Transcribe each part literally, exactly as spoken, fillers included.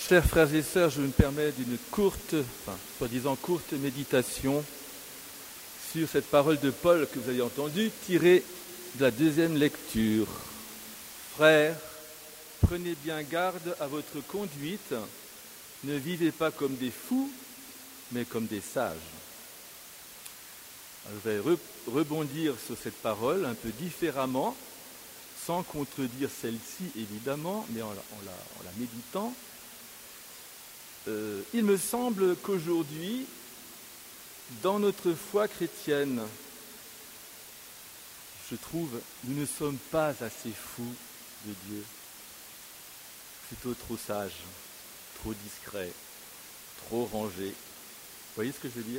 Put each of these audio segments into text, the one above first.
Chers frères et sœurs, je me permets d'une courte, enfin, soi-disant courte méditation sur cette parole de Paul que vous avez entendue, tirée de la deuxième lecture. Frères, prenez bien garde à votre conduite, ne vivez pas comme des fous, mais comme des sages. Alors, je vais re- rebondir sur cette parole un peu différemment, sans contredire celle-ci évidemment, mais en la, en la, en la méditant. Euh, il me semble qu'aujourd'hui, dans notre foi chrétienne, je trouve, nous ne sommes pas assez fous de Dieu, plutôt trop sages, trop discrets, trop rangés. Vous voyez ce que je veux dire ?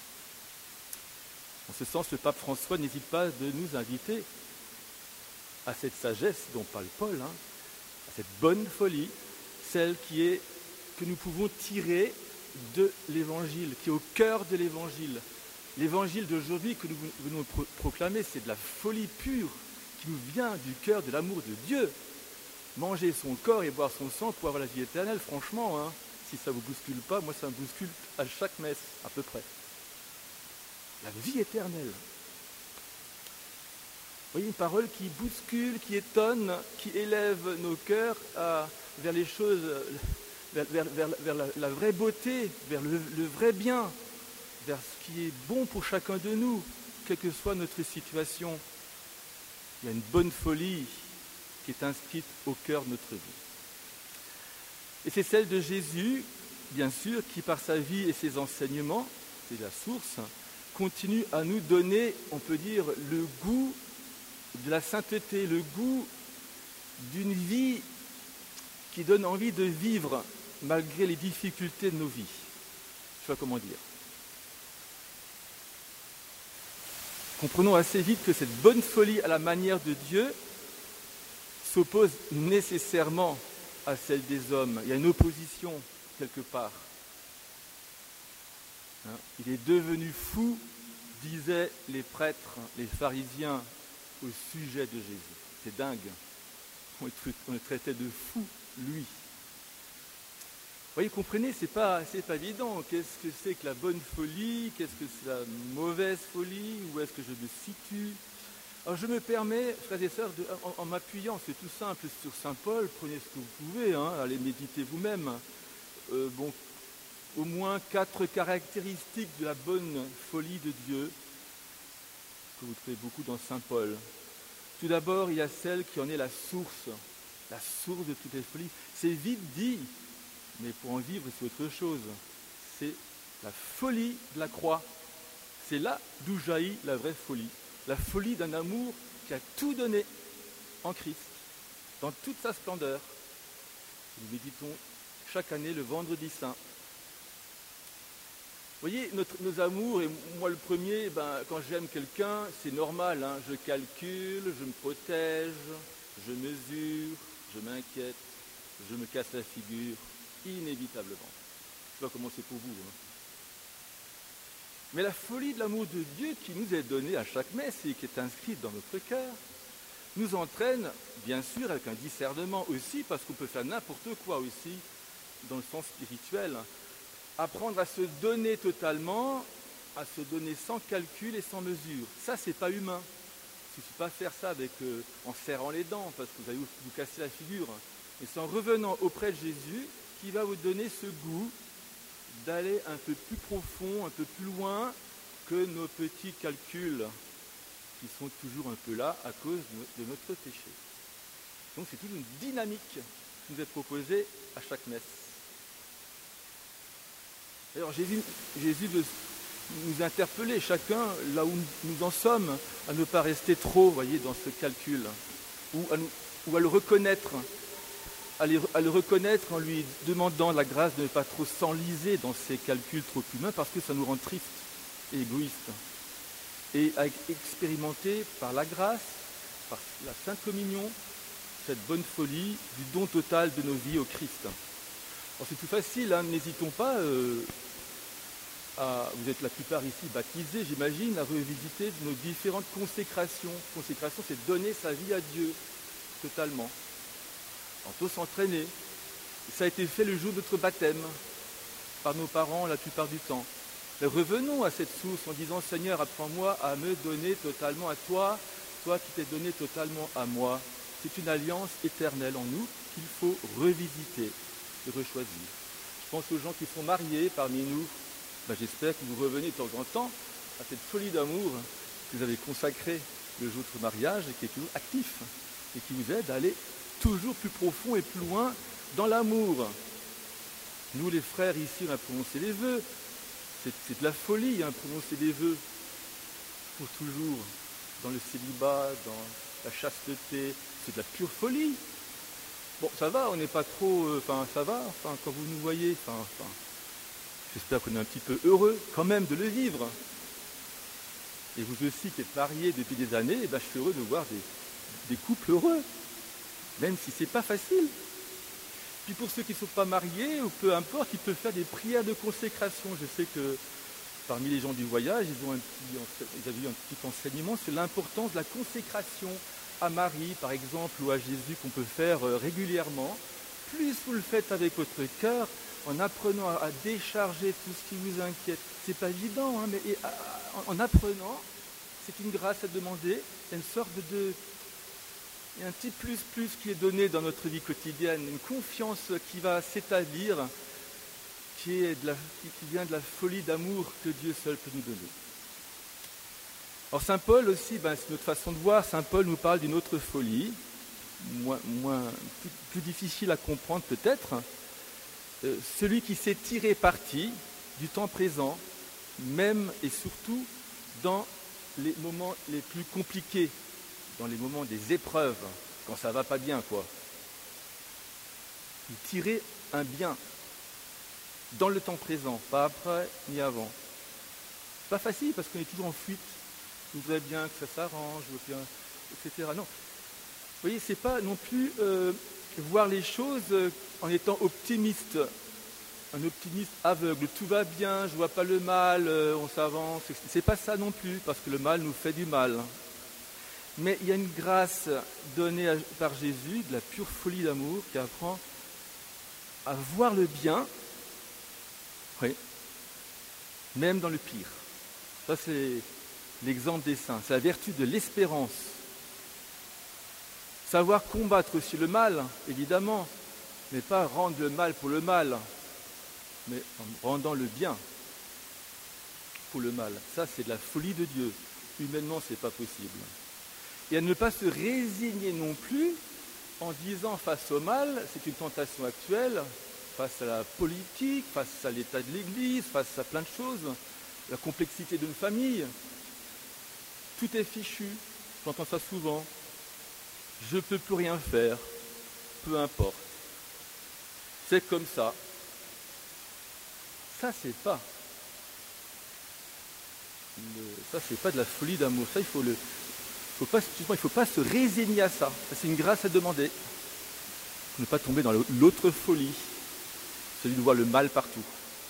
En ce sens, le pape François n'hésite pas de nous inviter à cette sagesse dont parle Paul, hein, à cette bonne folie, celle qui est que nous pouvons tirer de l'Évangile, qui est au cœur de l'Évangile. L'Évangile d'aujourd'hui que nous venons pro- proclamer, c'est de la folie pure qui nous vient du cœur de l'amour de Dieu. Manger son corps et boire son sang pour avoir la vie éternelle, franchement, hein, si ça ne vous bouscule pas, moi ça me bouscule à chaque messe, à peu près. La vie éternelle. Vous voyez, une parole qui bouscule, qui étonne, qui élève nos cœurs à, vers les choses... vers, vers, vers, vers la, la vraie beauté, vers le, le vrai bien, vers ce qui est bon pour chacun de nous, quelle que soit notre situation. Il y a une bonne folie qui est inscrite au cœur de notre vie. Et c'est celle de Jésus, bien sûr, qui par sa vie et ses enseignements, c'est la source, continue à nous donner, on peut dire, le goût de la sainteté, le goût d'une vie qui donne envie de vivre malgré les difficultés de nos vies. Je sais pas comment dire. Comprenons assez vite que cette bonne folie à la manière de Dieu s'oppose nécessairement à celle des hommes. Il y a une opposition quelque part. Hein, il est devenu fou, disaient les prêtres, les pharisiens, au sujet de Jésus. C'est dingue. On le traitait de fou, lui. Vous voyez, comprenez, c'est pas, c'est pas évident. Qu'est-ce que c'est que la bonne folie ? Qu'est-ce que c'est la mauvaise folie ? Où est-ce que je me situe ? Alors je me permets, frères et sœurs, de, en, en m'appuyant, c'est tout simple, sur saint Paul, prenez ce que vous pouvez, hein, allez méditer vous-même. Euh, bon, au moins quatre caractéristiques de la bonne folie de Dieu, que vous trouvez beaucoup dans saint Paul. Tout d'abord, il y a celle qui en est la source, la source de toutes les folies. C'est vite dit, mais pour en vivre, c'est autre chose. C'est la folie de la croix. C'est là d'où jaillit la vraie folie. La folie d'un amour qui a tout donné en Christ, dans toute sa splendeur. Nous méditons chaque année le vendredi saint. Vous voyez, notre, nos amours, et moi le premier, ben, quand j'aime quelqu'un, c'est normal, hein, je calcule, je me protège, je mesure, je m'inquiète, je me casse la figure, inévitablement. Je ne sais pas comment c'est pour vous. Hein. Mais la folie de l'amour de Dieu qui nous est donnée à chaque messe et qui est inscrite dans notre cœur, nous entraîne, bien sûr, avec un discernement aussi, parce qu'on peut faire n'importe quoi aussi, dans le sens spirituel, apprendre à se donner totalement, à se donner sans calcul et sans mesure. Ça, c'est pas humain. Il ne suffit pas de faire ça avec, euh, en serrant les dents, parce que vous allez vous, vous casser la figure. Mais c'est en revenant auprès de Jésus qui va vous donner ce goût d'aller un peu plus profond, un peu plus loin que nos petits calculs qui sont toujours un peu là à cause de, de notre péché. Donc c'est toute une dynamique qui nous est proposée à chaque messe. Alors Jésus, Jésus veut nous interpeller chacun là où nous en sommes, à ne pas rester trop, voyez, dans ce calcul, ou à, nous, ou à le reconnaître, à, les, à le reconnaître en lui demandant la grâce de ne pas trop s'enliser dans ces calculs trop humains, parce que ça nous rend tristes et égoïstes. Et à expérimenter par la grâce, par la Sainte Communion, cette bonne folie du don total de nos vies au Christ. Alors c'est tout facile, hein, n'hésitons pas, euh, à, vous êtes la plupart ici baptisés, j'imagine, à revisiter nos différentes consécrations. Consécration, c'est donner sa vie à Dieu, totalement. On peut s'entraîner. Ça a été fait le jour de notre baptême, par nos parents la plupart du temps. Mais revenons à cette source en disant « Seigneur, apprends-moi à me donner totalement à toi, toi qui t'es donné totalement à moi ». C'est une alliance éternelle en nous qu'il faut revisiter et rechoisir. Je pense aux gens qui sont mariés parmi nous. Ben, j'espère que vous revenez de temps en temps à cette folie d'amour que vous avez consacrée le jour de votre mariage et qui est toujours actif et qui vous aide à aller toujours plus profond et plus loin dans l'amour. Nous, les frères, ici, on a prononcé les vœux. C'est, c'est de la folie, hein, prononcer des vœux pour toujours, dans le célibat, dans la chasteté. C'est de la pure folie. Bon, ça va, on n'est pas trop... Enfin, euh, ça va, enfin, quand vous nous voyez, enfin, enfin, j'espère qu'on est un petit peu heureux, quand même, de le vivre. Et vous aussi, qui êtes mariés depuis des années, eh ben, je suis heureux de voir des, des couples heureux, même si c'est pas facile. Puis pour ceux qui ne sont pas mariés, ou peu importe, ils peuvent faire des prières de consécration. Je sais que parmi les gens du voyage, ils ont un petit, ils avaient eu un petit enseignement sur l'importance de la consécration à Marie, par exemple, ou à Jésus, qu'on peut faire régulièrement. Plus vous le faites avec votre cœur, en apprenant à décharger tout ce qui vous inquiète. C'est pas évident, hein, mais en apprenant, c'est une grâce à demander, c'est une sorte de... Il y a un petit plus-plus qui est donné dans notre vie quotidienne, une confiance qui va s'établir, qui, est de la, qui vient de la folie d'amour que Dieu seul peut nous donner. Alors Saint Paul aussi, ben, c'est notre façon de voir, Saint Paul nous parle d'une autre folie, moins, moins, plus, plus difficile à comprendre peut-être, euh, celui qui s'est tiré parti du temps présent, même et surtout dans les moments les plus compliqués, dans les moments des épreuves, quand ça va pas bien, quoi. Il tirait un bien dans le temps présent, pas après ni avant. C'est pas facile parce qu'on est toujours en fuite. On voudrait bien que ça s'arrange, bien, et cetera. Non. Vous voyez, c'est pas non plus euh, voir les choses en étant optimiste. Un optimiste aveugle. Tout va bien, je vois pas le mal, euh, on s'avance. C'est pas ça non plus, parce que le mal nous fait du mal. Mais il y a une grâce donnée par Jésus, de la pure folie d'amour, qui apprend à voir le bien, oui, même dans le pire. Ça, c'est l'exemple des saints. C'est la vertu de l'espérance. Savoir combattre aussi le mal, évidemment, mais pas rendre le mal pour le mal, mais en rendant le bien pour le mal. Ça, c'est de la folie de Dieu. Humainement, ce n'est pas possible. Et à ne pas se résigner non plus en disant face au mal, c'est une tentation actuelle, face à la politique, face à l'état de l'Église, face à plein de choses, la complexité d'une famille. Tout est fichu, j'entends ça souvent. Je ne peux plus rien faire, peu importe. C'est comme ça. Ça, c'est pas. Le, ça, c'est pas de la folie d'amour. Ça, il faut le. Faut pas, il ne faut pas se résigner à ça. C'est une grâce à demander. Pour ne pas tomber dans l'autre folie, celui de voir le mal partout.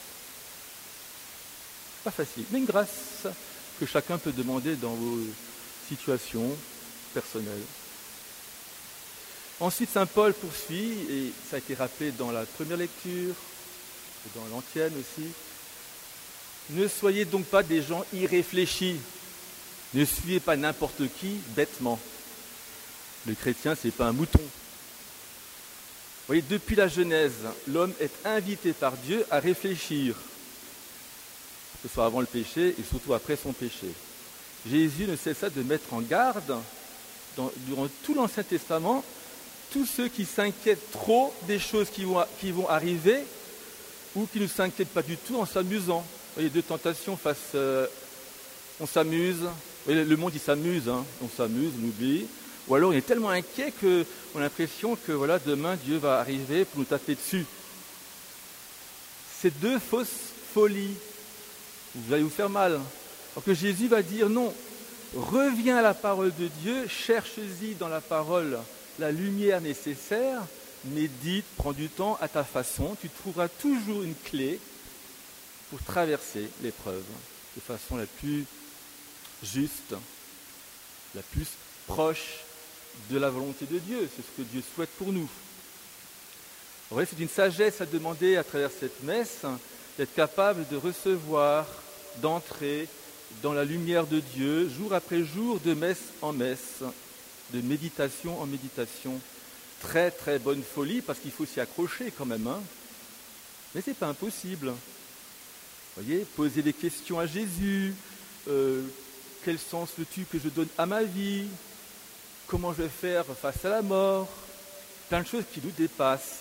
Pas facile, mais une grâce que chacun peut demander dans vos situations personnelles. Ensuite, saint Paul poursuit, et ça a été rappelé dans la première lecture, et dans l'ancienne aussi. Ne soyez donc pas des gens irréfléchis. Ne suivez pas n'importe qui bêtement. Le chrétien, ce n'est pas un mouton. Vous voyez, depuis la Genèse, l'homme est invité par Dieu à réfléchir, que ce soit avant le péché et surtout après son péché. Jésus ne cessa de mettre en garde, dans, durant tout l'Ancien Testament, tous ceux qui s'inquiètent trop des choses qui vont, qui vont arriver ou qui ne s'inquiètent pas du tout en s'amusant. Vous voyez, deux tentations face... Euh, on s'amuse... Le monde, il s'amuse, hein. On s'amuse, on oublie. Ou alors, on est tellement inquiet qu'on a l'impression que voilà, demain, Dieu va arriver pour nous taper dessus. C'est deux fausses folies. Vous allez vous faire mal. Alors que Jésus va dire non. Reviens à la parole de Dieu, cherche-y dans la parole la lumière nécessaire, médite, prends du temps à ta façon. Tu trouveras toujours une clé pour traverser l'épreuve de façon la plus juste, la plus proche de la volonté de Dieu. C'est ce que Dieu souhaite pour nous. Vous voyez, c'est une sagesse à demander à travers cette messe, d'être capable de recevoir, d'entrer dans la lumière de Dieu, jour après jour, de messe en messe, de méditation en méditation. Très très bonne folie, parce qu'il faut s'y accrocher quand même, hein. Mais ce n'est pas impossible. Vous voyez, poser des questions à Jésus, euh, quel sens veux-tu que je donne à ma vie? Comment je vais faire face à la mort? Plein de choses qui nous dépassent.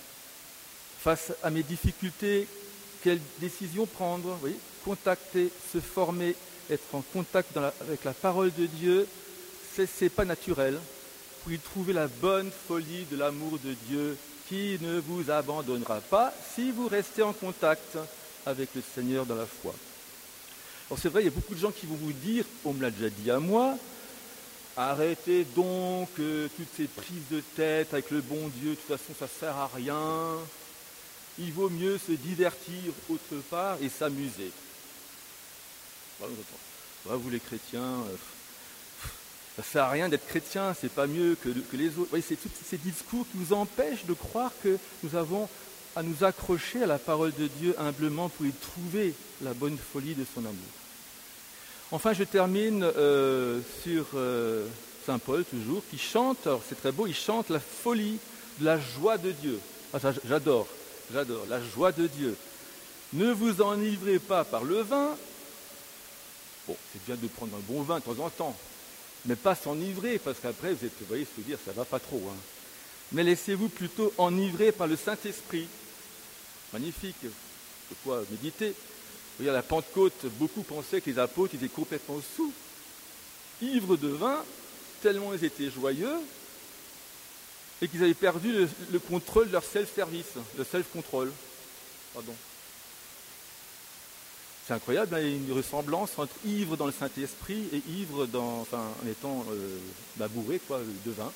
Face à mes difficultés, quelle décision prendre? Vous voyez, contacter, se former, être en contact dans la, avec la parole de Dieu, ce n'est pas naturel. Pour y trouver la bonne folie de l'amour de Dieu qui ne vous abandonnera pas si vous restez en contact avec le Seigneur dans la foi. Alors c'est vrai, il y a beaucoup de gens qui vont vous dire, on me l'a déjà dit à moi, arrêtez donc euh, toutes ces prises de tête avec le bon Dieu, de toute façon ça ne sert à rien, il vaut mieux se divertir autre part et s'amuser. Voilà, vous les chrétiens, euh, ça ne sert à rien d'être chrétien, c'est pas mieux que, que les autres. Oui, c'est tous ces discours qui nous empêchent de croire que nous avons à nous accrocher à la parole de Dieu humblement pour y trouver la bonne folie de son amour. Enfin, je termine euh, sur euh, Saint Paul, toujours, qui chante, alors c'est très beau, il chante la folie de la joie de Dieu. Ah, ça, j'adore, j'adore, la joie de Dieu. Ne vous enivrez pas par le vin. Bon, c'est bien de prendre un bon vin de temps en temps, mais pas s'enivrer, parce qu'après, vous, êtes, vous voyez ce que je veux dire, ça ne va pas trop. Hein. Mais laissez-vous plutôt enivrer par le Saint-Esprit. Magnifique, de quoi méditer. Vous voyez, à la Pentecôte, beaucoup pensaient que les apôtres étaient complètement saouls, ivres de vin, tellement ils étaient joyeux, et qu'ils avaient perdu le, le contrôle de leur self-service, le self-control. Pardon. C'est incroyable, hein, il y a une ressemblance entre ivre dans le Saint-Esprit et ivre dans, enfin, en étant euh, bah, bourré quoi, de vin.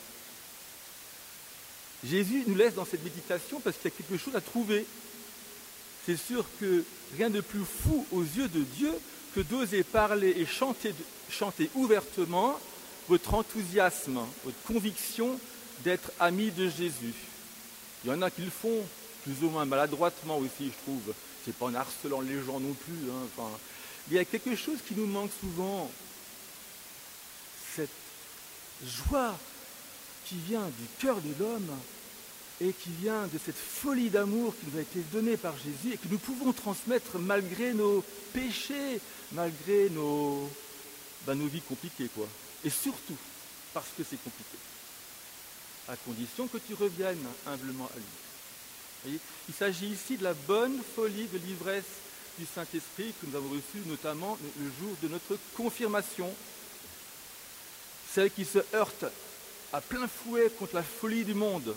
Jésus nous laisse dans cette méditation parce qu'il y a quelque chose à trouver. C'est sûr que rien de plus fou aux yeux de Dieu que d'oser parler et chanter, chanter ouvertement votre enthousiasme, votre conviction d'être ami de Jésus. Il y en a qui le font plus ou moins maladroitement aussi, je trouve. C'est pas en harcelant les gens non plus. Hein. Enfin, il y a quelque chose qui nous manque souvent. Cette joie qui vient du cœur de l'homme et qui vient de cette folie d'amour qui nous a été donnée par Jésus et que nous pouvons transmettre malgré nos péchés, malgré nos, ben, nos vies compliquées, quoi. Et surtout parce que c'est compliqué. À condition que tu reviennes humblement à lui. Voyez, il s'agit ici de la bonne folie de l'ivresse du Saint-Esprit que nous avons reçue notamment le jour de notre confirmation. Celle qui se heurte à plein fouet contre la folie du monde.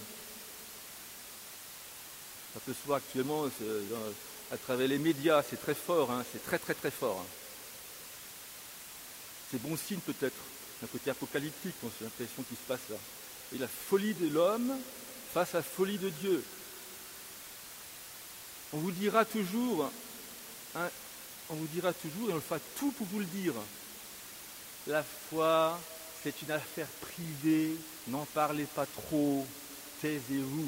Ça peut se voir actuellement à travers les médias, c'est très fort, hein, c'est très très très fort. Hein. C'est bon signe peut-être, un côté apocalyptique, on a l'impression qu'il se passe là. Et la folie de l'homme face à la folie de Dieu. On vous dira toujours, hein, on vous dira toujours, et on le fera tout pour vous le dire, la foi, c'est une affaire privée, n'en parlez pas trop, taisez-vous.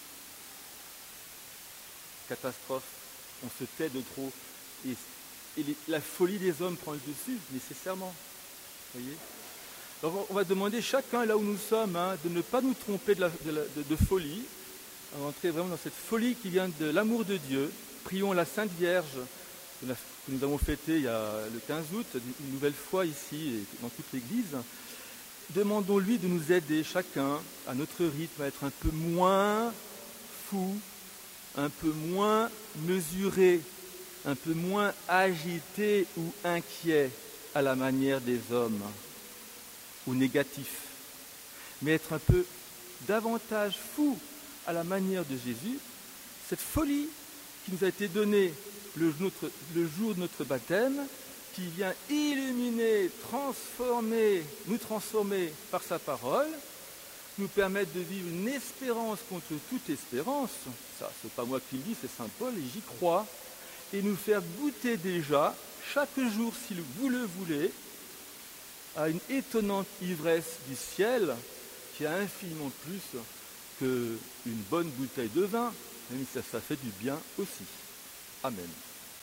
Catastrophe, on se tait de trop, et, et les, la folie des hommes prend le dessus, nécessairement. Voyez. Alors on va demander chacun, là où nous sommes, hein, de ne pas nous tromper de, la, de, la, de, de folie, à entrer vraiment dans cette folie qui vient de l'amour de Dieu. Prions la Sainte Vierge, que nous avons fêtée il y a le quinze août, une nouvelle fois ici et dans toute l'Église. Demandons-lui de nous aider chacun, à notre rythme, à être un peu moins fou, un peu moins mesuré, un peu moins agité ou inquiet à la manière des hommes, ou négatif, mais être un peu davantage fou à la manière de Jésus, cette folie qui nous a été donnée le, notre, le jour de notre baptême, qui vient illuminer, transformer, nous transformer par sa parole, nous permettre de vivre une espérance contre toute espérance. Ça, c'est pas moi qui le dis, c'est Saint Paul, et j'y crois. Et nous faire goûter déjà, chaque jour, si vous le voulez, à une étonnante ivresse du ciel, qui a infiniment plus qu'une bonne bouteille de vin, même si ça, ça fait du bien aussi. Amen.